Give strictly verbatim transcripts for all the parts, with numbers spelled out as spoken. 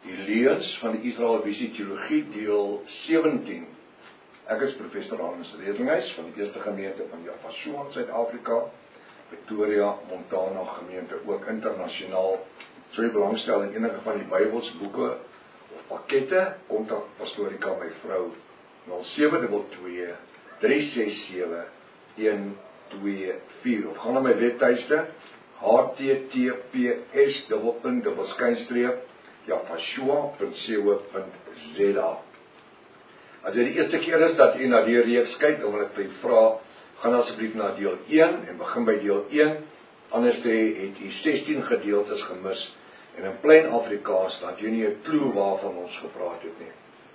Die leuns van die Israel Visie Teologie deel sewentien. Ek is professor Hannes Redlinghuis van die eerste gemeente van Javashoa in Suid-Afrika, Pretoria, Montana gemeente, ook internasionaal. So jy belangstel in enige van die Bybelsboeke of pakkette, kontak pastorika my vrou nul sewe twee twee drie ses sewe een twee vier of gaan na my webtuiste h t t p s dubbelpunt dubbel skynstreep javashoa punt co punt z a. As dit die eerste keer is dat jy na die reeks kyk, dan wil ek vir jy vra, gaan asseblief na deel een en begin by deel een, anders het jy sestien gedeeltes gemis en in plain Afrikaans dat jy nie 'n klou waarvan ons gepraat het nie.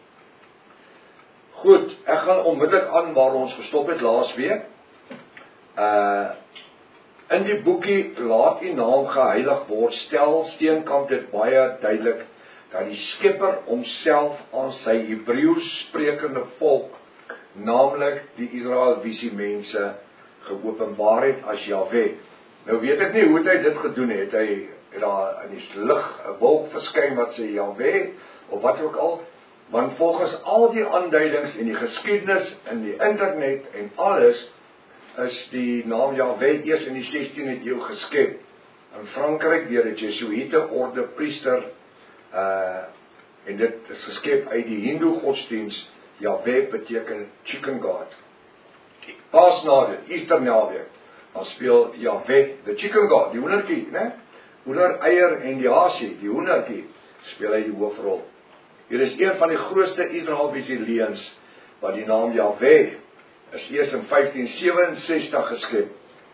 Goed, ek gaan onmiddellik aan waar ons gestop het laas week. Uh, in die boekie Laat U Naam Geheilig Word, stel Steenkamp dit baie duidelik dat die Skepper homself aan sy Hebreeus sprekende volk, naamlik die Israel Visie mense, geopenbaar het as Jahwe. Nou weet ek nie hoe hy dit gedoen het, hy het daar in die lig 'n wolk verskyn wat sê Jahwe, of wat ook al, want volgens al die aanduidings in die geskiedenis, in die internet en alles, is die naam Jahwe eers in die sestiende eeu geskep. In Frankryk deur 'n Jesuïte orde priester, uh, en dit is geskep uit die Hindoe godsdiens. Jahwe beteken chicken god. Pas na dit, Easter naweek, dan speel Jahwe, the chicken god, die hoendertjie, né? Hoender, eier en die hasie, die hoendertjie, speel hy die hoofrol. Hier is een van die grootste Israel Visie leuns, wat die naam Jahwe is eers in vyftien sewe-en-sestig geskep.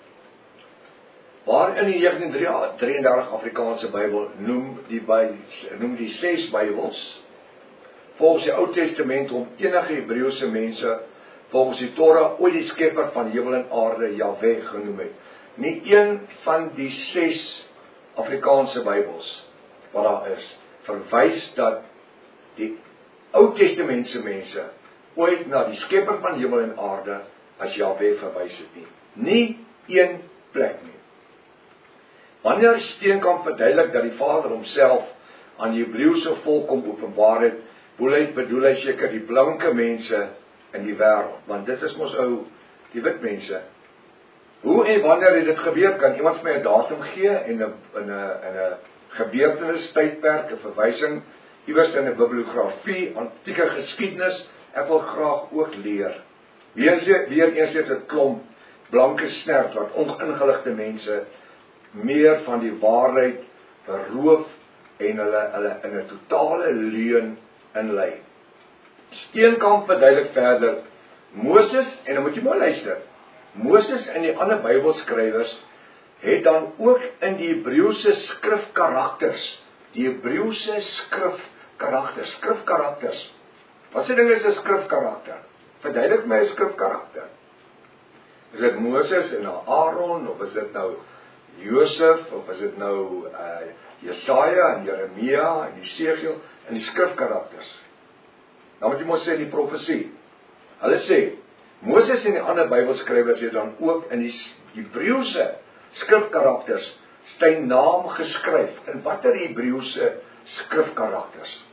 Waar in die negentien drieëndertig Afrikaanse Bybel noem die, noem die ses Bybels, volgens die Ou Testament om enige Hebreëse mense, volgens die Torah, ooit die Skepper van hemel en aarde, Jahwe genoem het. Nie een van die ses Afrikaanse Bybels, wat daar is, verwys dat die Ou Testamentse mense, ooit na die Skepper van hemel en aarde, as Jahwe verwys het nie. Nie een plek nie. Wanneer Steenkamp verduidelik dat die Vader homself aan die Hebreëse volk kom openbaar het, bedoel hy seker die blanke mense in die wêreld, want dit is mos ou, die wit mense. Hoe en wanneer het dit gebeur? Kan iemand vir my 'n datum gee en 'n in 'n in 'n gebeurtenis tydperk, 'n verwysing iewers in 'n bibliografie, antieke geskiedenis? Ek wil graag ook leer. Weer weer eers het 'n klomp blanke snert wat ongeligte mense meer van die waarheid beroof en hulle hulle in 'n totale leuen inlei. Steenkamp verduidelik verder, Moses, en dan moet jy maar luister, Moses en die ander Bybelskrywers het dan ook in die Hebreëse skrifkarakters, die Hebreëse skrifkarakters, skrifkarakters. Wat se ding is 'n skrifkarakter? Verduidelik my 'n skrifkarakter. Is dit Moses en Aaron, of is dit nou Josef, of is dit nou uh, Jesaja en Jeremia en Jesegiel en die skrifkarakters? Dan moet jy mos sê die profesie. Hulle sê, Moses en die ander Bybelskrywers het dan ook in die Hebreëse skrifkarakters sy naam geskryf. In watter Hebreëse skrifkarakters?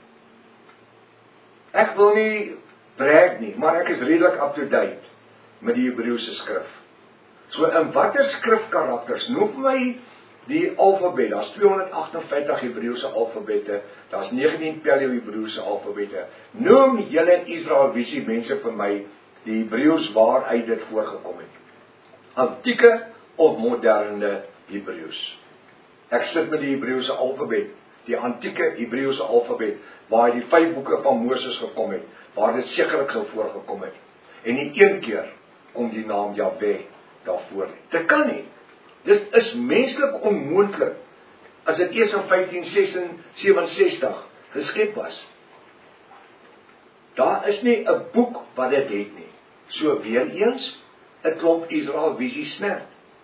Ek wil nie brag nie, maar ek is redelik up to date met die Hebreëse skrif. So in watter skrifkarakters, noem my die alfabet, daar's tweehonderd agt en vyftig Hebreëse alfabette, daar's negentien Paleo-Hebreëse alfabette. Noem julle Israel Visie mense vir my die Hebreëus waaruit dit voorgekom het. Antieke of moderne Hebreëus. Ek sit met die Hebreëse alfabet, die antieke Hebreëse alfabet, waar die vyf boeke van Moses gekom het, waar dit sekerlik sou voorgekom het. En nie een keer kom die naam Jahwe daarvoor nie. Dit kan nie. Dit is menslik onmoontlik, as dit eers in vyftien sewe-en-sestig geskep was. Daar is nie 'n boek wat dit het nie. So weer eens, 'n klomp Israel Visie snert.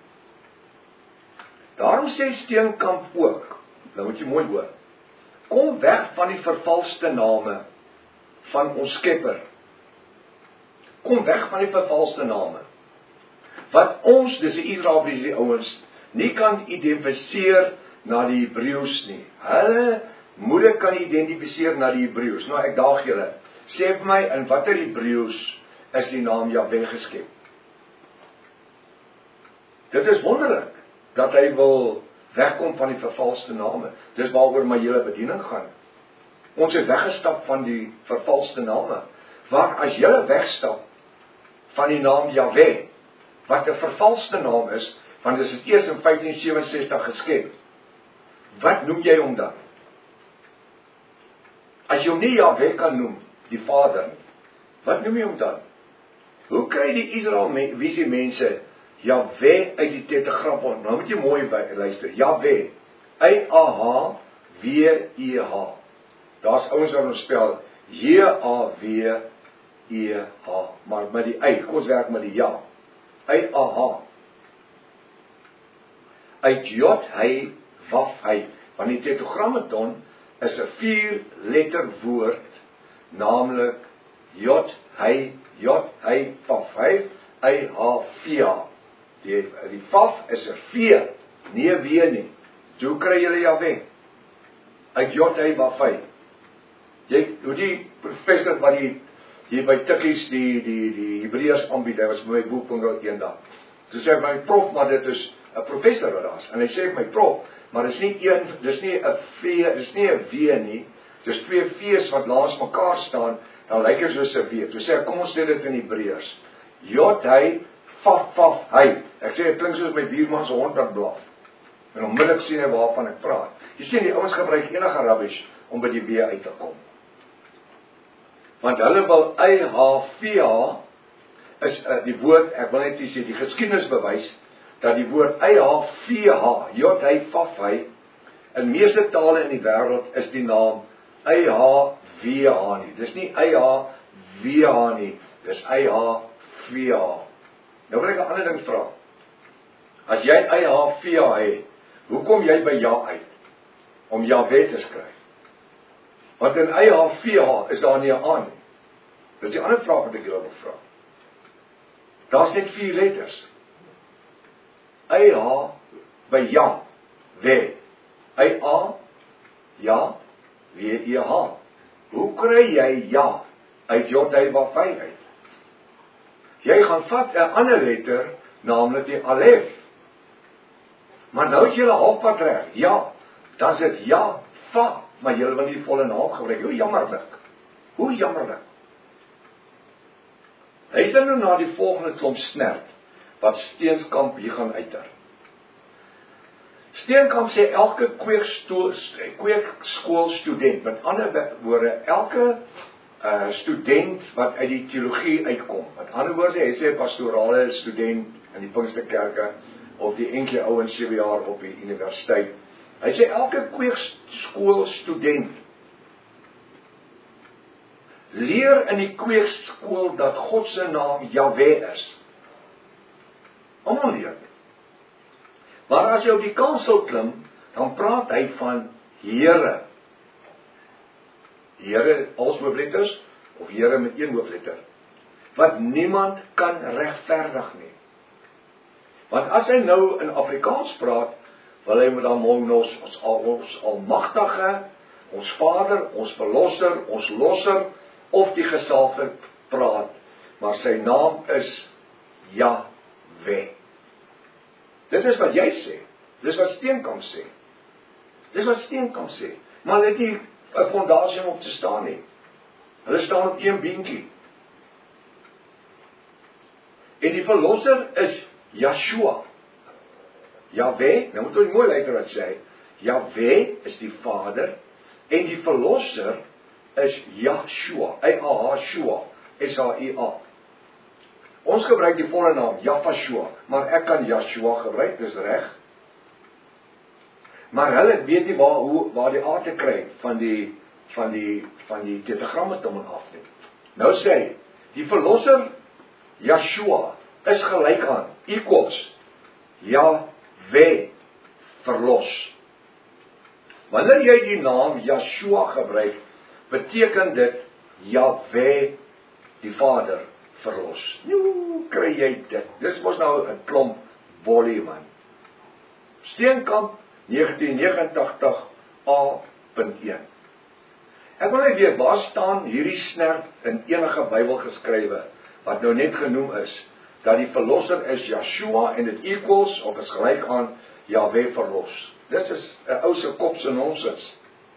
Daarom sê Steenkamp ook, nou moet jy mooi hoor, kom weg van die vervalste name van ons Skepper. Kom weg van die vervalste name. Wat ons, dis die Israel Visie ouens, nie kan identifiseer na die Hebreëus nie. Hulle moeilik kan identifiseer na die Hebreëus. Nou ek daag julle, sê vir my, in watter Hebreëus is die naam Jahwe geskep? Dit is wonderlik, dat hy wil wegkom van die vervalste name. Dis waaroor my hele bediening gaan. Ons het weggestap van die vervalste name. Waar as jy wegstap van die naam Jahwe, wat 'n vervalste naam is, want dit is eers in vyftien sewenses-sestig geskep. Wat noem jy hom dan? As jy hom nie Jahwe kan noem, die Vader nie, wat noem jy hom dan? Hoe kry die Israeliese mense Jahwe uit die tetragram? Nou moet jy mooi by luister. Jahwe, Y A H W E H. Daar's ouens wat ons spel J A W E H, maar met die Y, kom ons werk met die ja. Y A H. Uit Jod, hy, Waf, hy. Want die tetragrammaton is 'n vier letter woord, naamlik Jod, hy, Jod, hy, Waf, hy, Y H V H. Die, die Vaf is 'n V, nie 'n W nie. Hoe kry julle Jahwe? Uit Jod, hy, Waf, hy. Jy, hoe die professor wat die, die by Tikkies die, die, die Hebreërs aanbied, hy was by my boek onthou eendag. Toe sê my prof, maar dit is 'n professor wat daar is. En hy sê vir my prof, maar dis nie een, dis nie 'n V, dis nie 'n W nie. Dis twee V's wat langs mekaar staan, dan lyk dit soos 'n W. Toe sê ek, kom ons sê dit in Hebreërs. Jod, hy, Vaf, Vaf, hy. Ek sê, dit klink soos my buurman se hond wat blaf. En onmiddellik sien hy waarvan ek praat. Jy sien, die ouens gebruik enige rubbish om by die W uit te kom. Want hulle wil Y H V H is uh, die woord, ek wil net sê, die geskiedenis bewys, dat die woord Y H V H, Jod, hy, Vaf, hy, in meeste tale in die wêreld is die naam Y H W H nie. Dis nie Y H W H nie, dis Y H V H. Nou wil ek 'n ander ding vra. As jy Y H V H het, hoe kom jy by Ja uit? Om Jahwe te skryf. Want in Y H V H is daar nie 'n A nie. Dit is die ander vraag wat ek julle wil vra. Daar's net vier letters. Y H by Ja, we. Y A, Ja, W E H. Hoe kry jy Ja uit Jod, hy, Waf, hy uit? Jy gaan vat 'n ander letter, naamlik die Alef. Maar nou is jy halfpad reg. Ja, dan is dit Ja, Va, maar jy wil nie die volle naam gebruik. Hoe jammerlik. Hoe jammerlik. Luister nou na die volgende klomp snert wat Steenkamp hier gaan uiter. Steenkamp sê elke kweekskoolstudent, met ander woorde, elke uh, student wat uit die teologie uitkom. Met ander woorde, hy sê pastorale student in die Pinksterkerke of die enkele ouens sewe jaar op die universiteit. Hy sê elke kweekskoolstudent leer in die kweekskool dat God se naam Jahwe is. Almal leer. Maar as jy op die kansel klim, dan praat hy van Here. Here als hoofletters of Here met een hoofletter. Wat niemand kan regverdig nie. Want as hy nou in Afrikaans praat, wil hy met hom ons ons, ons almagtige, ons Vader, ons verlosser, ons losser of die gesalfde praat, maar sy naam is Jahwe. Dit is wat jy sê. Dit is wat Steenkamp sê. Dit is wat Steenkamp sê. Maar hulle het nie 'n fondasie om op te staan nie. Hulle staan op een beentjie. En die verlosser is Yeshua. Jahwe, nou moet jy mooi luister wat sê. Jahwe is die Vader en die verlosser is Yeshua. Y A H Shua, S H I A. Ons gebruik die volle naam Jafashua, maar ek kan Yeshua gebruik, dis reg. Maar hulle weet nie waar hoe waar die A te kry van die van die van die tetragrammaton af nie. Nou sê hy, die verlosser Yeshua is gelyk aan equals Jahwe verlos. Wanneer jy die naam Yeshua gebruik, beteken dit Jahwe die Vader verlos. Nou kry jy dit. Dis mos nou 'n klomp bolie man. Steenkamp negentien negentig A punt een. Ek wil net weet, waar staan hierdie snerp in enige Bybel geskrywe, wat nou net genoem is, dat die verlosser is Yeshua, en dit equals, of is gelyk aan, Yahweh verlos. Dit is 'n ou se kop se nonsens.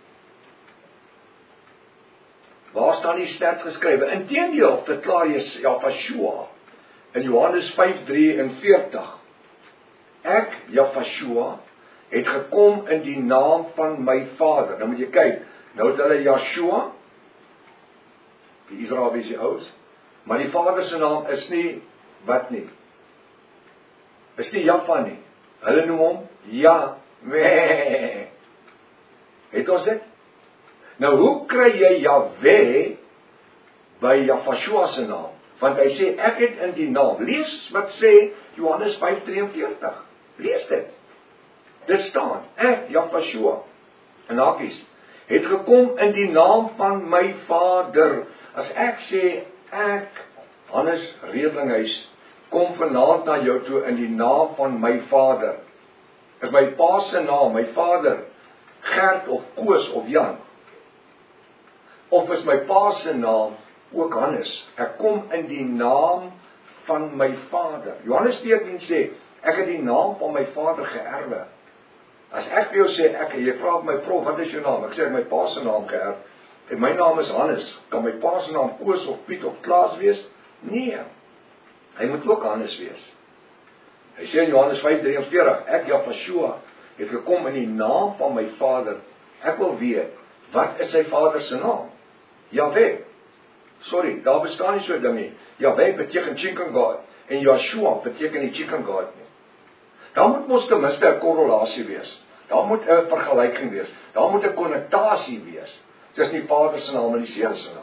Waar staan die sterk geskrywe? Inteendeel verklaar Yahweh in Johannes vyf drieënveertig. Ek, Yahweh, het gekom in die naam van my Vader. Nou moet jy kyk, nou het hulle Yeshua, die Israeliese ouds, maar die Vader se naam is nie, wat nie? Is nie Jahwe nie. Hulle noem hom Yahweh. Het ons dit? Nou hoe kry jy Yahweh by Yahweh se naam? Want hy sê, ek het in die naam. Lees wat sê Johannes vyf drieënveertig. Lees dit. Dit staan, ek, Yahweh, en hakies, het gekom in die naam van my Vader. As ek sê, ek, Hannes Redlinghuis, kom vanaand na jou toe in die naam van my Vader. Is my pa se naam, my vader, Gert of Koos of Jan? Of is my pa se naam ook Hannes? Ek kom in die naam van my Vader. Johannes veertien sê, ek het die naam van my Vader geërwe. As ek vir jou sê, ek, jy vra my prof, wat is jou naam? Ek sê, ek my pa se naam geërf. En my naam is Hannes. Kan my pa se naam Koos of Piet of Klaas wees? Nee. Hy moet ook Hannes wees. Hy sê in Johannes vyf drieënveertig, ek, Yahweh, het gekom in die naam van my Vader. Ek wil weet, wat is sy Vader se naam? Yahweh. Sorry, daar bestaan nie so 'n ding nie. Yahweh beteken chicken God, en Yeshua beteken nie chicken God nie. Daar moet mos ten minste 'n korrelasie wees. Daar moet 'n vergelyking wees. Daar moet 'n konnektasie wees tussen die Vader se naam en die Seun se naam.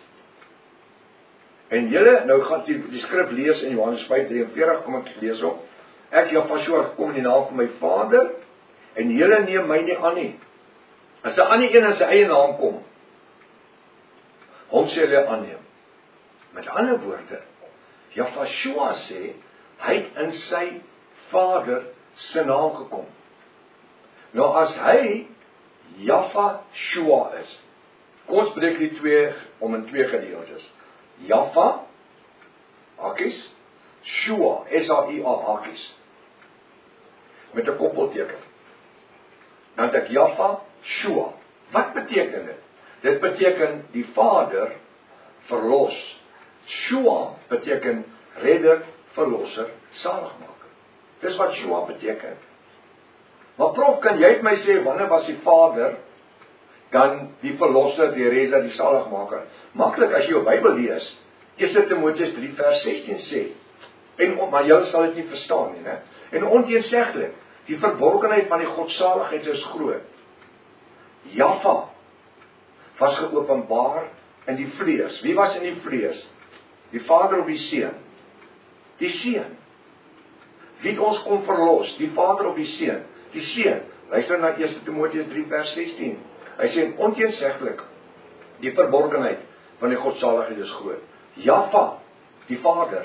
En julle, nou gaan die, die skrif lees in Johannes vyf drieënveertig, kom ek lees op. Ek, Yahweh, kom in die naam van my Vader, en julle neem my nie aan nie. As 'n ander een in sy eie naam kom, hom sê hulle aanneem. Met ander woorde, Yahweh sê, hy het in sy Vader se naam gekom. Nou as hy Yahweh is, kom ons breek die twee om in twee gedeeltes. Yahweh, hakies, Shua, S A I A, hakies, met 'n koppelteken. Dan het ek Yahweh, Shua. Wat beteken dit? Dit beteken die Vader verlos. Shua beteken redder, verlosser, saligmaker. Dis wat Shua beteken. Maar prof, kan jy het my sê, wanneer was die Vader dan die verlosser, die redder, die saligmaker? Maklik as jy jou Bybel lees, Eerste Timoteus drie vers sestien sê, en maar jy sal dit nie verstaan nie, né? En onteenseglik, die verborgenheid van die godsaligheid is groot. Jahwe was geopenbaar in die vlees. Wie was in die vlees? Die Vader of die Seun? Die Seun. Wie het ons kom verlos? Die Vader of die Seun? Die Seun. Luister na Eerste Timoteus drie vers sestien. Hy sê onteenseglik, die verborgenheid van die godsaligheid is groot. Jahwe, die Vader.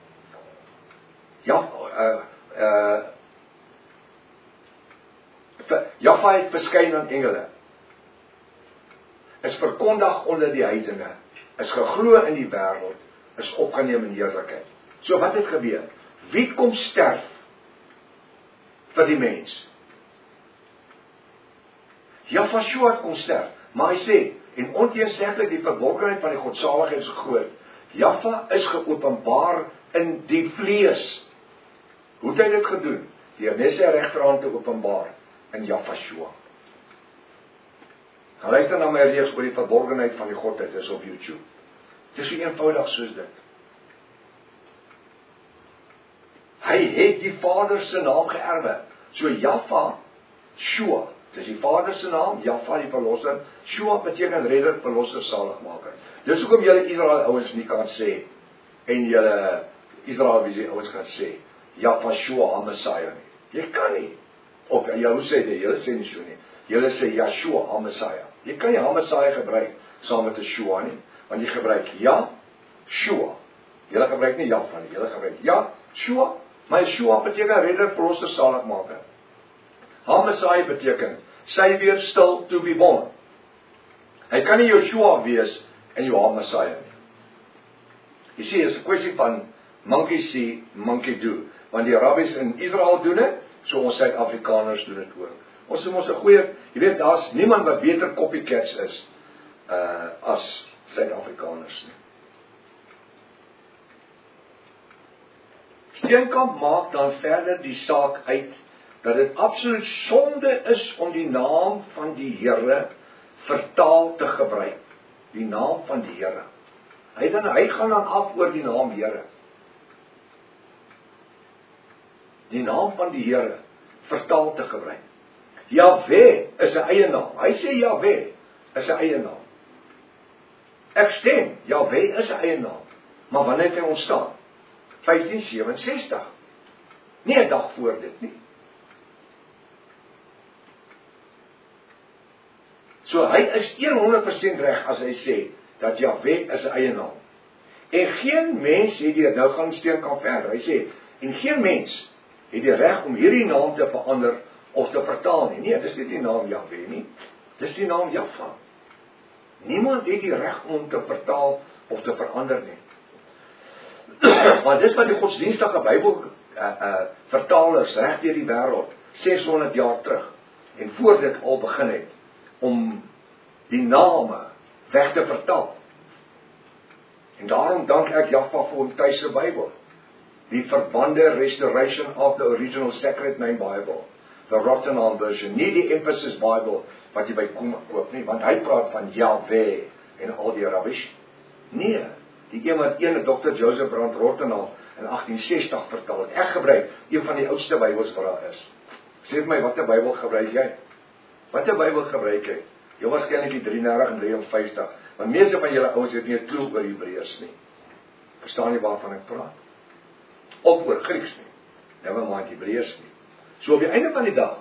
Ja, uh, uh, Jahwe het verskyn aan engele. Is verkondig onder die heidene. Is geglo in die wêreld. Is opgeneem in heerlikheid. So wat het gebeur? Wie kom sterf vir die mens? Yahweh kom sterf. Maar hy sê, en onteenseglik die verborgenheid van die godsaligheid is groot. Jahwe is geopenbaar in die vlees. Hoe het hy dit gedoen? Deur net sy regterhand te openbaar in Yahweh. Gaan luister na my reeks oor die verborgenheid van die Godheid, is op YouTube. Het is so eenvoudig soos dit. Hy het die Vader se naam geërwe. So Jahwe, Shua, dis die Vader se naam, Jahwe die verlosser. Shua beteken redder, verlosser, saligmaker. Dis hoekom julle Israel ouens nie kan sê, en julle Israeliese ouens kan sê, Jahwe, Shua, Messiah nie. Jy kan nie. Of julle sê dit, julle sê nie so nie. Julle sê Yeshua, Messiah. Jy kan nie Messiah gebruik saam met 'n Shua nie, want jy gebruik ja, Shua. Julle gebruik nie Jahwe nie, julle gebruik ja, Shua. Maar Shua beteken redder, verlosser, saligmaker. Messiah beteken Savior still to be born. Hy kan nie Joshua wees en Johan Messiah nie. Jy sê, is 'n kwessie van monkey see, monkey do. Want die Arabies in Israel doen dit, so ons Suid-Afrikaners doen dit ook. Ons is ons 'n goeie, jy weet, daar's niemand wat beter copycats is uh, as Suid-Afrikaners nie. Steenkamp maak dan verder die saak uit dat dit absoluut sonde is om die naam van die Here vertaal te gebruik. Die naam van die Here. Hy dan hy gaan dan af oor die naam Here. Die naam van die Here vertaal te gebruik. Jahwe is 'n eie naam. Hy sê Jahwe is 'n eie naam. Ek stem, Jahwe is 'n eie naam. Maar wanneer het hy ontstaan? vyftien sewenses-tig. Nie 'n dag voor dit nie. So hy is honderd persent reg as hy sê dat Jahwe is 'n eie naam. En geen mens het die, nou gaan Steenkamp verder. Hy sê, en geen mens het die reg om hierdie naam te verander of te vertaal nie. Nee, dis nie die naam Jahwe nie. Dis die naam Jahwe. Niemand het die reg om te vertaal of te verander nie. Want dis wat die godsdienstige Bybel uh, uh, vertalers reg deur die wêreld seshonderd jaar terug en voor dit al begin het om die name weg te vertaal. En daarom dank ek Jahwe vir hom tuise Bybel. Die verbande restoration of the original sacred name Bible. The Rottenham version, nie die Emphasis Bible wat jy by kom koop nie, want hy praat van Jahwe en al die rubbish. Nee, die een wat ene dokter Joseph Brand Rottenham in agtien sestig vertaal het. Ek gebruik een van die oudste Bybels wat daar is. Sê vir my, watter Bybel gebruik jy? Watter Bybel gebruik jy? Jy waarskynlik die drie dertig en drie vyftig, want meeste van julle ouens het nie 'n klou oor Hebreërs nie. Verstaan jy waarvan ek praat? Of oor Grieks nie. Never mind Hebreërs nie. So op die einde van die dag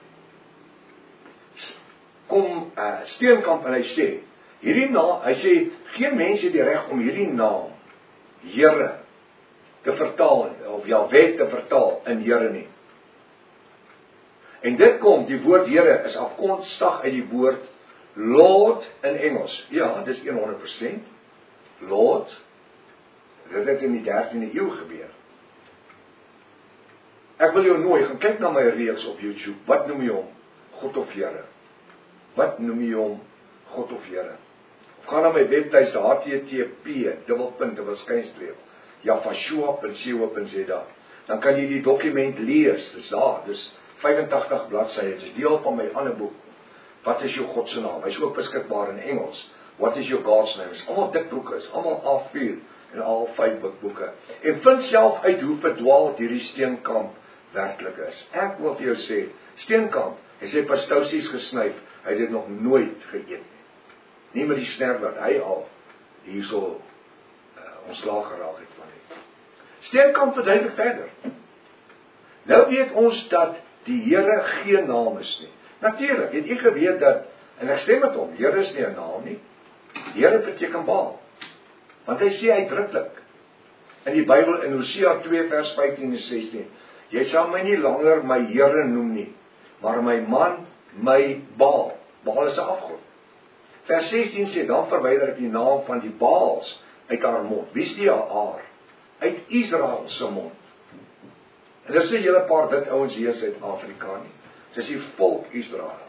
kom uh, Steenkamp en hy sê, hierdie naam, hy sê, geen mens het die reg om hierdie naam, Here, te vertaal, of Jahwe te vertaal in Here nie. En dit kom, die woord Here is afkomstig uit die woord Lord in Engels. Ja, dis honderd persent. Lord, dit het in die dertiende eeu gebeur. Ek wil jou nooi, gaan kyk na my reeks op YouTube. Wat noem jy hom? God of Here? Wat noem jy hom? God of Here? Of gaan na my webtuiste H T T P dubbelpunt dubbel skynstreep javashua punt co punt za. Dan kan jy die dokument lees. Dis daar, dis vyfentagtig bladsye. Dit is deel van my ander boek. Wat is jou God se naam? Hy is ook beskikbaar in Engels. What is your God's name? Is almal dik boeke, is almal A vier en al vyf boeke. En vind self uit hoe verdwaald hierdie Steenkamp werklik is. Ek wil vir jou sê, Steenkamp, hy sê pastousies gesnyf, hy het dit nog nooit geëet nie. Nie met die snerp wat hy al hierso uh, ontslaag geraak het van het. Steenkamp verduidelik verder. Nou weet ons dat die Here geen naam is nie. Natuurlik, het jy geweet dat, en ek stem met hom, Here is nie 'n naam nie. Die Here beteken baal. Want hy sê uitdruklik in die Bybel in Hosea twee vers vyftien en sestien, jy sal my nie langer my Here noem nie, maar my man, my Baal. Baal is 'n afgod. Vers sestien sê, dan verwyder ek die naam van die Baals uit haar mond. Wie is die haar? Uit Israel se mond. En daar sê julle paar wit ouens hier in Suid-Afrika nie. Dis die volk Israel.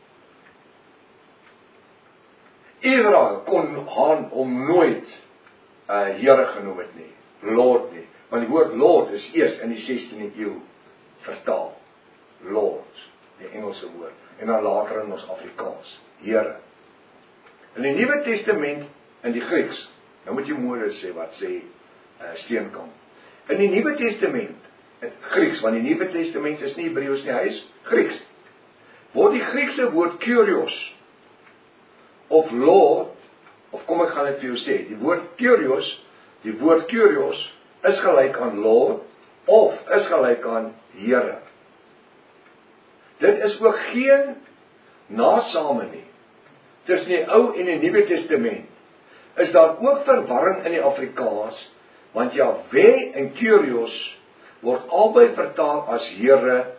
Israel kon Han om nooit uh, Here genoem het nie. Lord nie. Want die woord Lord is eers in die sestiende eeu vertaal. Lord, die Engelse woord. En dan later in ons Afrikaans, Here. In die Nuwe Testament, in die Grieks, nou moet jy mooi sê wat sê uh, Steenkamp. In die Nuwe Testament, in Grieks, want die Nuwe Testament is nie Hebreëus nie, hy is Grieks. Word die Griekse woord Kyrios, of Lord, of kom ek gaan dit vir jou sê, die woord Kyrios, die woord Kyrios, is gelyk aan Lord, of is gelyk aan Here. Dit is ook geen nasame nie. Tussen die Ou en die Nuwe Testament is daar ook verwarring in die Afrikaans, want Jahwe en Kyrios word albei vertaal as Here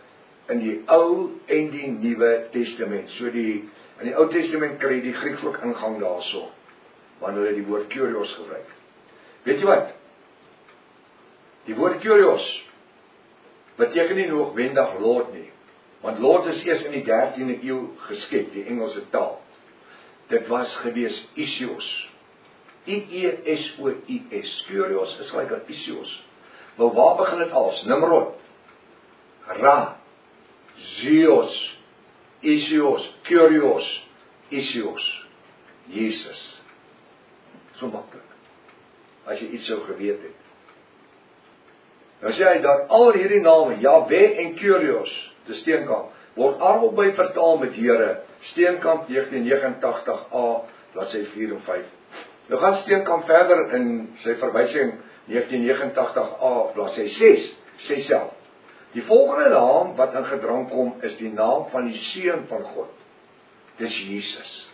in die Ou en die Nuwe Testament. So die in die Ou Testament kry jy die Grieks ook ingang daarso, wanneer hulle die woord kurios gebruik. Weet jy wat? Die woord kurios beteken nie noodwendig Lord nie, want Lord is eers in die dertiende eeu geskep, die Engelse taal. Dit was gewees Isios. I E S O I S. Kurios is gelyk aan Isios. Maar waar begin dit als? Nimrod. Ra. Zios. Isios. Kurios. Isios. Jesus. So maklik. As jy iets sou geweet het. Nou sê hy dat al hierdie name, Jahwe en Kurios, die Steenkamp, word albei vertaal met Here. Steenkamp negentien negenentagtig A, bladsy vier en vyf. Nou gaan Steenkamp verder in sy verwysing negentien negenentagtig A, bladsy ses, sê self. Die volgende naam wat in gedrang kom, is die naam van die Seun van God. Dis Jesus.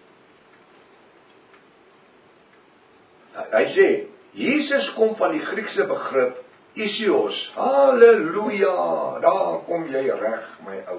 Hy sê, Jesus kom van die Griekse begrip Isios. Halleluja, daar kom jy reg, my ou.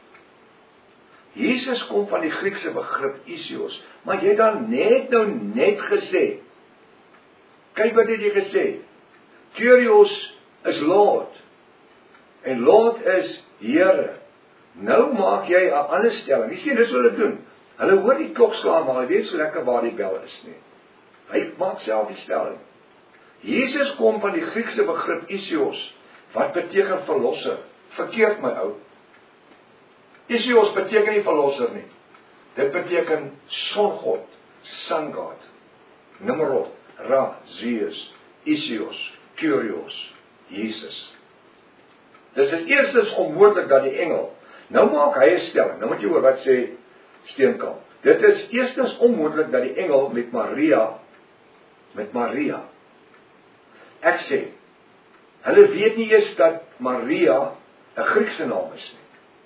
Jesus kom van die Griekse begrip Isios, maar jy het dan net nou net gesê, kyk wat het jy gesê, Kurios is Lord, en Lord is Here. Nou maak jy 'n ander stelling, jy sien, dis wat hulle doen, hulle hoor die klok slaan, maar hulle weet so lekker waar die bel is nie. Hy maak self die stelling. Jesus kom van die Griekse begrip Isios, wat beteken verlosser. Verkeerd, my ou. Isios beteken nie verlosser nie. Dit beteken songod, sun god. Nimrod, Ra, Zeus, Isios, Kurios, Jesus. Dis is eerstens onmoontlik dat die engel, nou maak hy 'n stelling, nou moet jy hoor wat sê Steenkamp. Dit is eerstens onmoontlik dat die engel met Maria, met Maria, ek sê, hulle weet nie eens dat Maria 'n Griekse naam is nie.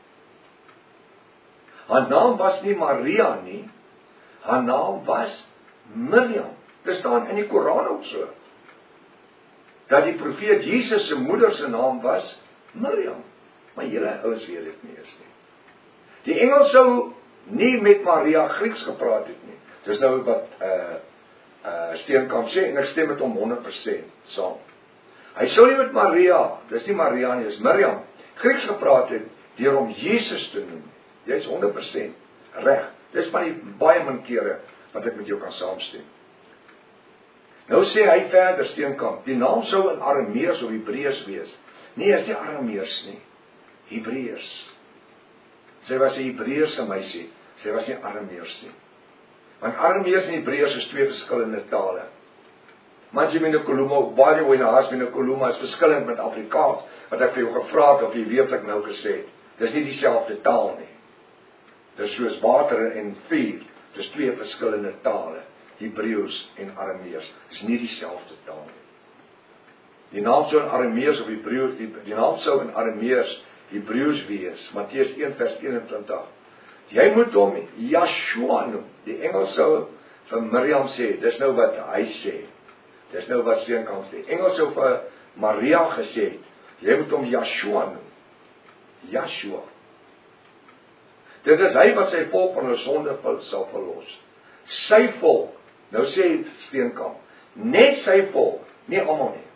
Haar naam was nie Maria nie, haar naam was Miriam. Dit staan in die Koran ook so, dat die profeet Jesus se moeder se naam was Miriam. Maar julle ouens weet dit nie eens nie. Die engel sou nie met Maria Grieks gepraat het nie. Dis nou wat uh, uh, Steenkamp sê, en ek stem met hom honderd persent saam. Hy sou nie met Maria, dis nie Maria nie, dis Miriam, Grieks gepraat het, deur om Jesus te noem. Jy is honderd persent reg. Dis van die baie min kere wat ek met jou kan saamstem. Nou sê hy verder, Steenkamp, die naam sou in Aramees of Hebreërs wees. Nee, is nie Aramees nie, Hebreërs. Sy was 'n Hebreëse meisie, sy was nie Aramees nie. Want Aramees en Hebreërs is twee verskillende tale. Manjimene Koluma, baie hoe na Hasmene Koluma is verskillend met Afrikaans, wat ek vir jou gevra het of jy weet wat ek nou gesê het. Dis nie dieselfde taal nie. Dis soos water en vuur, dis twee verskillende tale, Hebreëus en Aramees, is nie dieselfde taal nie. Die naam sou in Aramees of Hebreëus, die, die naam sou in Aramees Hebreëus wees, Matteus een vers eenentwintig. Jy moet hom Yeshua noem. Die engel sou vir Miriam sê, dis nou wat hy sê. Dis nou wat Steenkamp sê. Engel sou vir Maria gesê het, jy moet hom Yeshua noem. Yeshua. Dit is hy wat sy volk van hulle sonde sal verlos. Sy volk, nou sê Steenkamp, net sy volk, nie almal nie.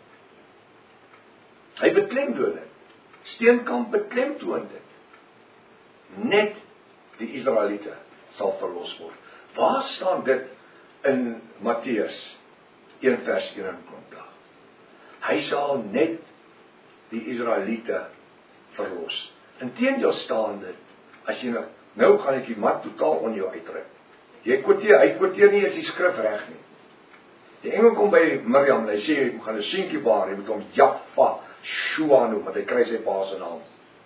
Hy beklemtoon dit. Steenkamp beklemtoon dit. Net die Israeliete sal verlos word. Waar staan dit in Matteus een vers eenentwintig? Hy sal net die Israeliete verlos. Inteendeel staan dit, as jy nou, nou gaan ek die mat totaal on jou uitdruk. Jy kwoteer, hy kwoteer nie as die skrif reg nie. Die engel kom by Miriam, hy sê, hy gaan 'n seentjie baar, hy moet hom Jaffa Shua noem, want hy kry sy pa se naam.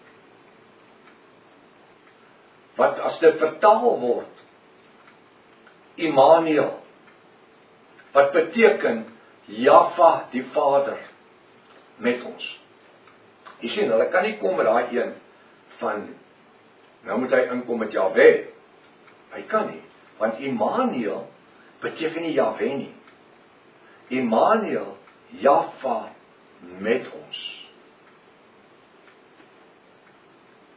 Wat as dit vertaal word, Immanuel, wat beteken Jaffa die Vader met ons. Jy sien, hulle kan nie kom met daai een van, nou moet hy inkom met Jahwe. Hy kan nie, want Immanuel beteken nie Jahwe nie. Immanuel, Jaffa met ons.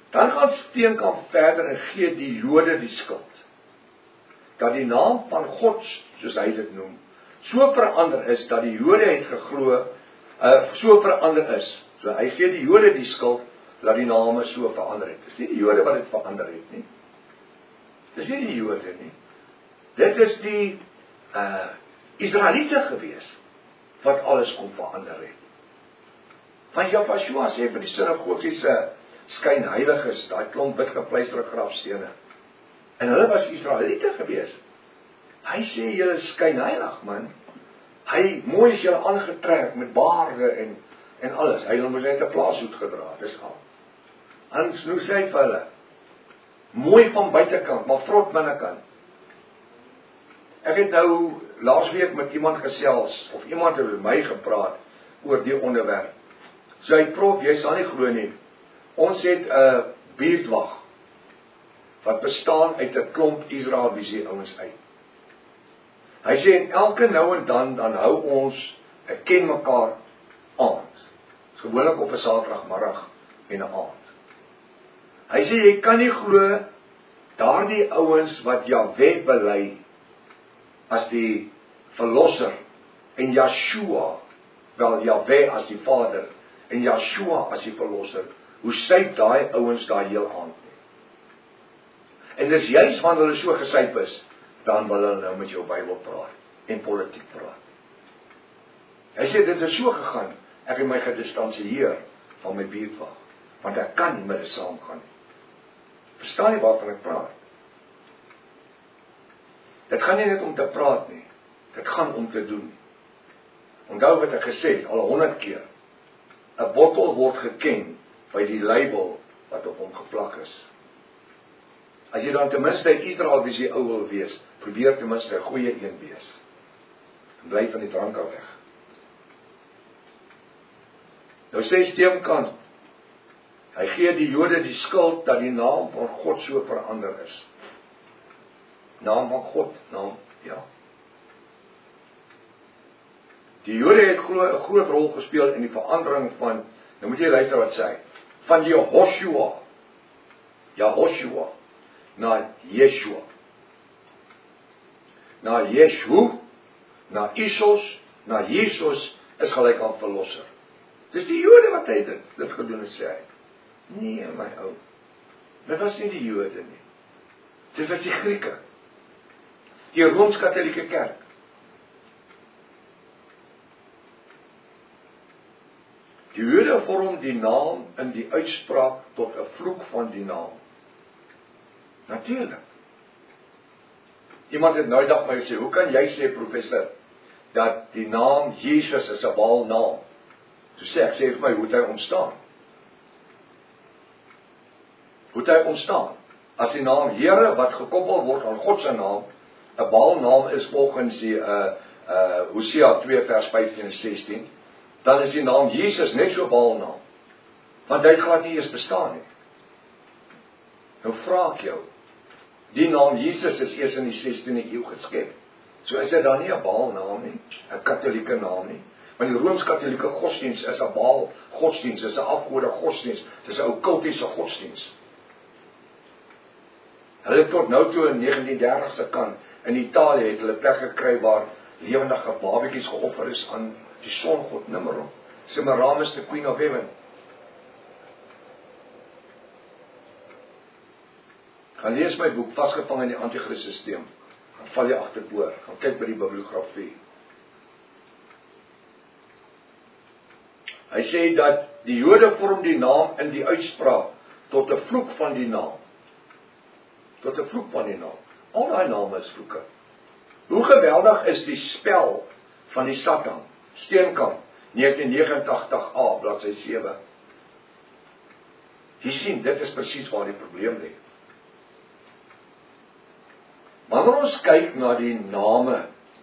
Dan gaan Steenkamp verder en gee die Jode die skuld. Dat die naam van God, soos hy dit noem, so verander is, dat die Jode het geglo, uh, so verander is. So hy gee die Jode die skuld, dat die name so verander het. Dis nie die Jode wat dit verander het nie. Dis nie die Jode nie. Dit is die uh, Israeliete gewees, wat alles kon verander het. Want Joshua sê vir die sinagogiese skynheiliges, daai klomp witgepleisterde grafstene. En hulle was Israeliete gewees. Hy sê julle is skynheilig, man. Hy mooi is julle aangetrek met baarde en en alles. Hy het net 'n plaashoed gedra, dis al. Hans nou sê hy vir hulle, mooi van buitekant, maar vrot binnekant. Ek het nou laasweek met iemand gesels, of iemand het met my gepraat oor die onderwerp. So hy prof, jy sal nie glo nie. Ons het 'n uh, buurtwag wat bestaan uit 'n klomp Israeliese ouens uit. Hy sê en elke nou en dan dan hou ons 'n ken mekaar aand. Dis gewoonlik op 'n Saterdagmiddag en 'n aand. Hy sê jy kan nie glo daardie ouens wat Jahwe bely as die verlosser en Yeshua, wel Jahwe as die Vader en Yeshua as die verlosser. Hoe syp daai ouens daai heel aand nie. En dis juis wanneer hulle so gesyp is, dan wil hulle nou met jou Bybel praat en politiek praat. Hy sê dit het so gegaan, ek het my gedistansieer van my buurtwag, want ek kan nie met hulle saamgaan nie. Verstaan jy waarvan ek praat? Dit gaan nie net om te praat nie, dit gaan om te doen. Onthou wat ek gesê het, al honderd keer, 'n bottel word geken by die label wat op hom geplak is. As jy dan ten minste Israel wie jy ou wil wees, probeer ten minste 'n goeie een wees. En bly van die drank af weg. Nou sê Steenkamp, hy gee die Jode die skuld dat die naam van God so verander is. Naam van God, naam, ja. Die Jode het glo 'n groot rol gespeel in die verandering van, nou moet jy luister wat sê, van Jehoshua, Jehoshua, na Yeshua, na Yeshu, na Isos, na Jesus is gelyk aan verlosser. Dis die Jode wat hy dit, dit gedoen en sê hy. Nee, my ou, dit was nie die Jode nie. Dit was die Grieke, die Rooms-Katholieke Kerk. Die Jode vorm die naam in die uitspraak tot 'n vloek van die naam. Natuurlik. Iemand het nou dag my gesê, hoe kan jy sê, professor, dat die naam Jesus is 'n Baalnaam? So sê ek, sê vir my, hoe het hy ontstaan? Hoe het hy ontstaan? As die naam Here wat gekoppel word aan God se naam, 'n Baalnaam is volgens die uh, uh, Hosea twee vers vyftien en sestien, dan is die naam Jesus net so Baalnaam, want hy glad nie eens bestaan nie. Nou vra ek jou, die naam Jesus is eers in die sestiende eeu geskep. So is dit dan nie 'n Baalnaam nie, 'n Katolieke naam nie. Want die Rooms-Katolieke godsdiens is 'n Baal godsdiens, is 'n afgode godsdiens, dis 'n okkultiese godsdiens. Hulle het tot nou toe in negentien dertig se kant in Italië het hulle plek gekry waar lewendige babetjies geoffer is aan die songod Nimrod. Semiramis, the Queen of Heaven. Gaan lees my boek Vasgevang in die Antichrist-sisteem. Dan val jy agterpoor. Gaan kyk by die bibliografie. Hy sê dat die Jode vorm die naam in die uitspraak tot 'n vloek van die naam. Tot 'n vloek van die naam. Al daai name is vloeke. Hoe geweldig is die spel van die Satan? Steenkamp, negentien negenentagtig A, bladsy sewe. Jy sien, dit is presies waar die probleem lê. Wanneer ons kyk na die name,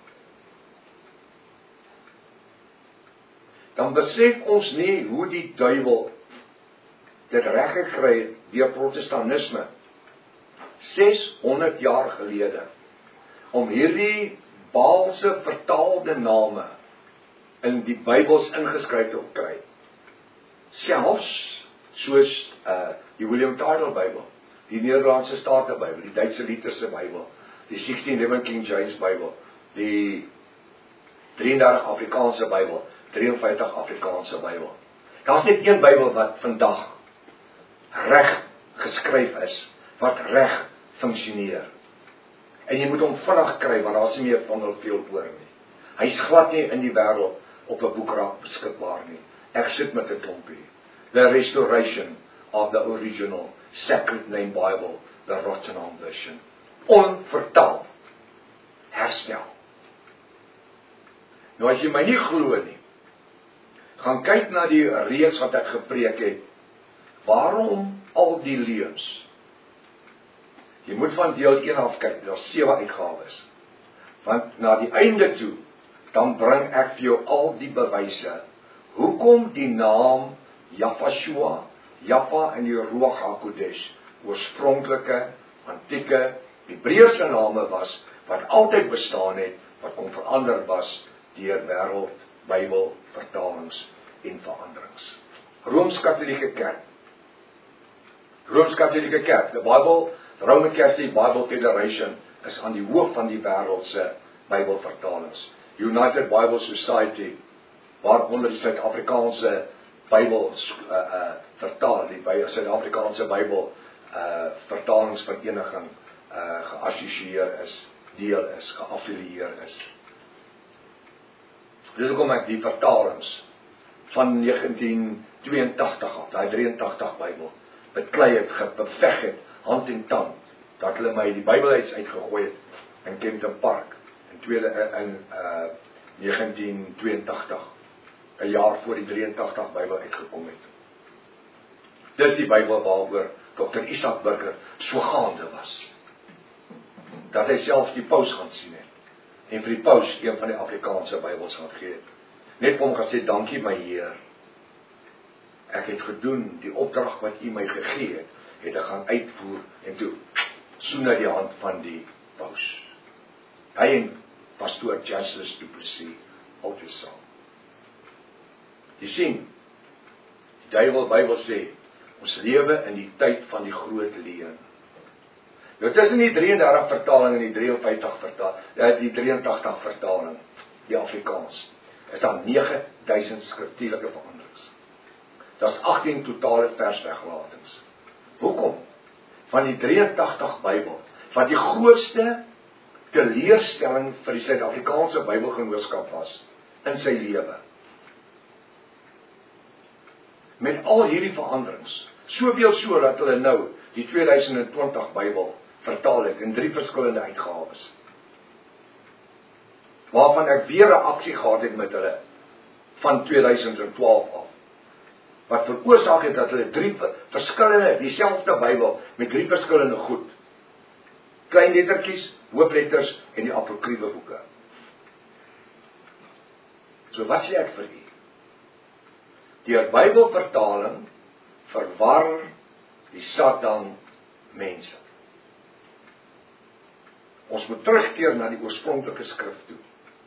dan besef ons nie hoe die duiwel dit reg gekry het deur protestantisme seshonderd jaar gelede om hierdie Baalse vertaalde name in die Bybels ingeskryf te kry. Selfs soos uh, die William Tyndale Bybel, die Nederlandse Statenbybel, die Duitse Lutherse Bybel, die sixteen eleven King James Bybel, die drieëndertig Afrikaanse Bybel, drieënvyftig Afrikaanse Bybel. Daar's net een Bybel wat vandag reg geskryf is, wat reg funksioneer. En jy moet hom vinnig kry, want daar's nie meer van hom veel oor nie. Hy's glad nie in die wêreld op 'n boekrak beskikbaar nie. Ek sit met 'n klompie. The Restoration of the Original Sacred Name Bible, the Rotterdam Version. Onvertaal. Herstel. Nou as jy my nie glo nie, gaan kyk na die reeks wat ek gepreek het. Waarom al die leuns? Jy moet van deel een af kyk, daar's sewe uitgawes. Want na die einde toe, dan bring ek vir jou al die bewyse. Hoekom die naam Jafashua, Jaffa en die Ruach HaKodesh, oorspronklike, antieke, Hebreëse name was, wat altyd bestaan het, wat kon verander was, deur wêreld, Bybel, vertalings en veranderings. Rooms-Katolieke Kerk. Rooms-Katolieke Kerk, the Bible, the Roman Catholic Bible Federation, is aan die hoof van die wêreldse Bybelvertalings. United Bible Society, waaronder die Suid-Afrikaanse Bybel uh, uh, vertaal, die by Suid-Afrikaanse Bybel uh, vertalingsvereniging uh, geassosieer is, deel is, geaffilieer is. Dis hoekom ek die vertalings van negentien tweeëntagtig af, daai drieëntagtig Bybel, beklei het, beveg het, hand en tand, dat hulle my die Bybelhuis uitgegooi het in Kempton Park, in, tweede, in uh, negentien tweeëntagtig, 'n jaar voor die drieëntagtig Bybel uitgekom het. Dis die Bybel waaroor dokter Isak Burger so gaande was, dat hy self die paus gaan sien het, en vir die paus een van die Afrikaanse Bybels gaan gee. Net vir hom gesê, dankie my Heer, ek het gedoen, die opdrag wat U my gegee het, het ek gaan uitvoer, en toe soen hy die hand van die paus. Hy en pastoor Justice Du Plessis, altyd saam. Jy sien, die duiwel Bybel sê, ons lewe in die tyd van die groot leuen. Nou tussen die drieëndertig vertaling en die drieënvyftig vertaling, die drieëntagtig vertaling, die Afrikaans, is daar nege duisend skriftuurlike veranderings. Daar's agttien totale versweglatings. Hoekom? Van die drieëntagtig Bybel, wat die grootste teleurstelling vir die Suid-Afrikaanse Bybelgenootskap was, in sy lewe. Met al hierdie veranderings, soveel so dat hulle nou die tweeduisend twintig Bybel vertaal het in drie verskillende uitgawes. Waarvan ek weer 'n aksie gehad het met hulle van tweeduisend twaalf af. Wat veroorsaak het dat hulle drie verskillende, dieselfde Bybel met drie verskillende goed. Klein lettertjies, hoofletters en die apokriewe boeke. So wat sê ek vir u? Deur Bybelvertaling verwar die Satan mense. Ons moet terugkeer na die oorspronklike skrif toe.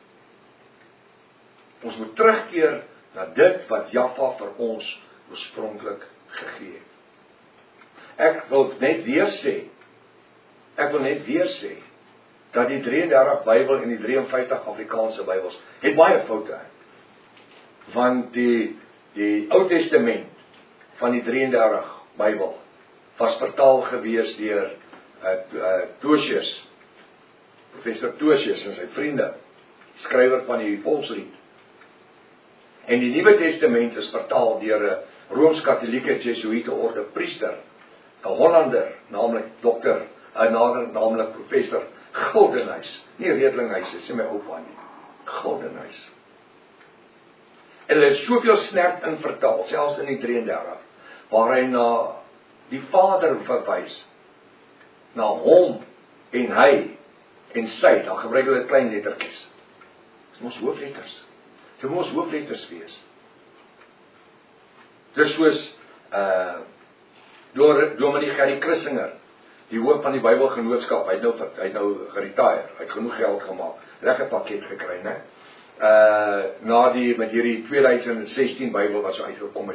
Ons moet terugkeer na dit wat Jaffa vir ons oorspronklik gegee het. Ek wil net weer sê, ek wil net weer sê, dat die drieëndertig Bybel en die drieënvyftig Afrikaanse Bybels het baie foute. Want die Die Ou Testament van die drieëndertig Bybel was vertaal gewees deur uh, uh, Tosius, professor Tosius en sy vriende, skrywer van die Volkslied. En die Nuwe Testament is vertaal deur 'n Rooms-Katolieke Jesuïte orde priester, 'n Hollander, naamlik dokter, 'n nader naamlik professor Gildenhuys, nie Redlinghuys, dis nie my oupa nie, Gildenhuys. En hulle het soveel snert in vertaal, selfs in die drieëndertig, waar hy na die Vader verwys, na hom en hy en sy, dan gebruik hulle klein lettertjies. Dis mos hoofletters. Dit moet hoofletters wees. Dis soos uh deur Dominee Gerry Christinger, die hoof van die Bybelgenootskap, hy het nou hy het nou geretire, hy het genoeg geld gemaak, lekker pakket gekry, né? Uh na die met hierdie tweeduisend sestien Bybel wat so uitgekom het,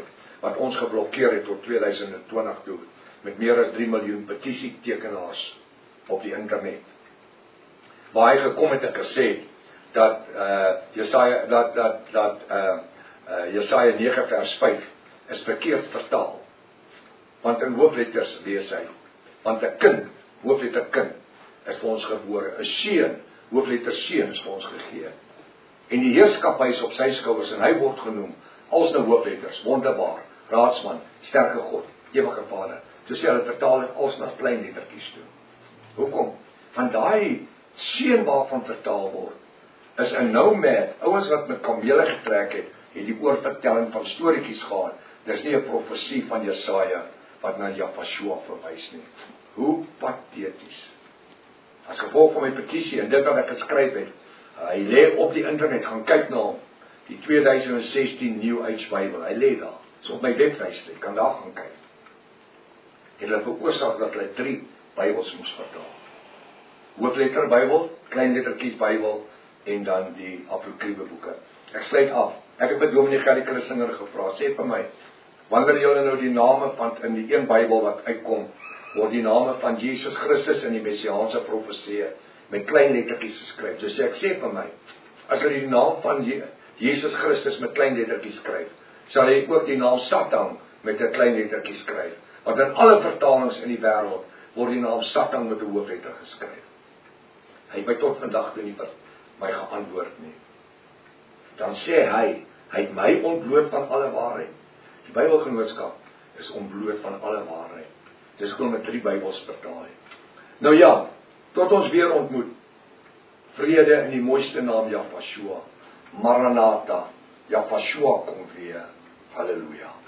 wat ons geblokkeer het tot tweeduisend twintig toe, met meer as drie miljoen petisietekenaars op die internet. Waar hy gekom het en gesê, dat uh, Jesaja, dat, dat, dat uh, uh, Jesaja nege vers vyf is verkeerd vertaal. Want in hoofletters lees hy, want 'n kind, hoofletter kind, is vir ons gebore, 'n seun, hoofletter seun is vir ons gegee. En die heerskappy is op sy skouers en hy word genoem als nou hoofletters, wonderbaar, raadsman, sterke God, ewige Vader. So sê hulle vertaal dit als na klein lettertjies toe. Hoekom? Want daai seun waarvan vertaal word, is 'n nomad, ouens wat met kamele getrek het, het die oorvertelling van storieetjies gehad. Dis nie 'n profesie van Jesaja wat na Jahweh verwys nie. Hoe pateties. As gevolg van my petisie en dit wat ek geskryf het, hy lê op die internet, gaan kyk na hom, die tweeduisend sestien New Age Bybel, hy lê daar, is op my webwerf, jy kan daar gaan kyk. Het hulle veroorsaak dat hulle drie Bybels moes vertaal. Hoofletter Bybel, klein lettertjies Bybel, en dan die apokryfe boeke. Ek sluit af. Ek het by Dominee Gerrie Christinger gevra, sê vir my, wanneer julle nou die name van in die een Bybel wat uitkom, word die name van Jesus Christus in die messiaanse profeseë met klein lettertjies geskryf. So sê ek sê vir my, as hulle die naam van Jesus Christus met klein lettertjies skryf, sal hy ook die naam Satan met 'n klein lettertjie skryf. Want in alle vertalings in die wêreld word die naam Satan met 'n hoofletter geskryf. Hy het my tot vandag toe nie my geantwoord nie. Dan sê hy, hy het my ontbloot van alle waarheid. Die Bybelgenootskap is ontbloot van alle waarheid. Dis hoekom met drie Bybels vertaal het. Nou ja, tot ons weer ontmoet. Vrede in die mooiste naam Jahweh. Maranatha. Jahweh kom weer. Halleluja.